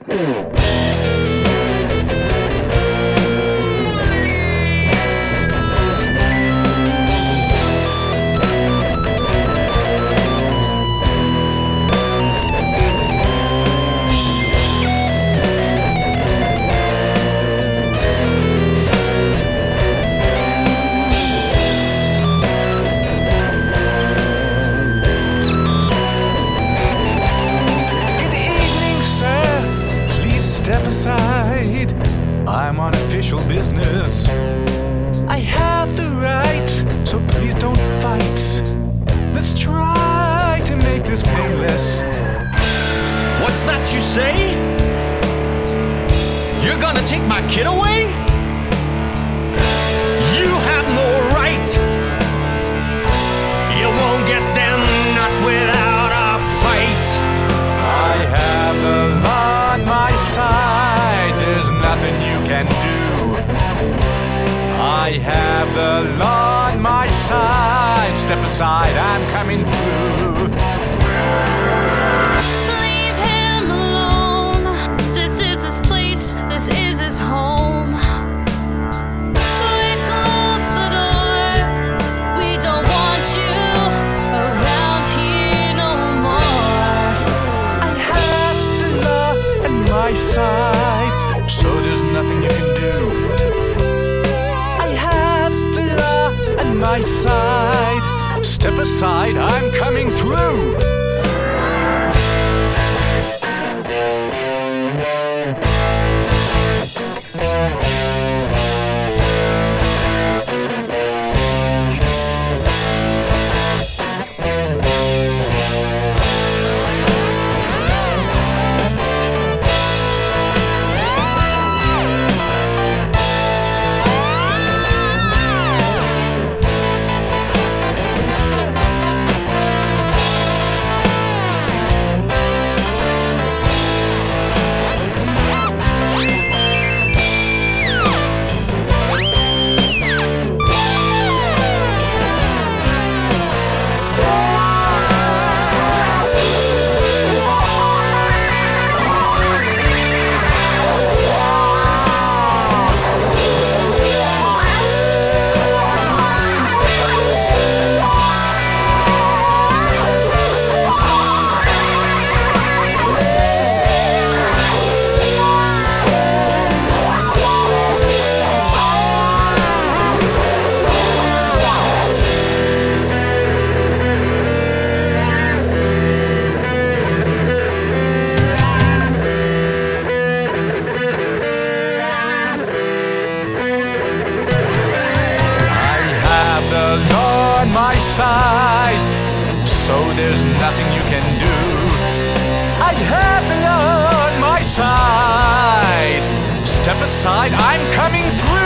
Step aside, I'm on official business. I have the right, so please don't fight. Let's try to make this painless. What's that you say? You're gonna take my kid away? You have no right. You won't get them, not without a fight. I have the law on my side, there's nothing you can do. I have the law on my side, step aside, I'm coming through. Leave him alone, this is his place, this is his home. We close the door, we don't want you around here no more. I have the law on my side, so there's nothing you can do. I have the law on my side, step aside, I'm coming through. My side, so there's nothing you can do. I have the law on my side. Step aside, I'm coming through.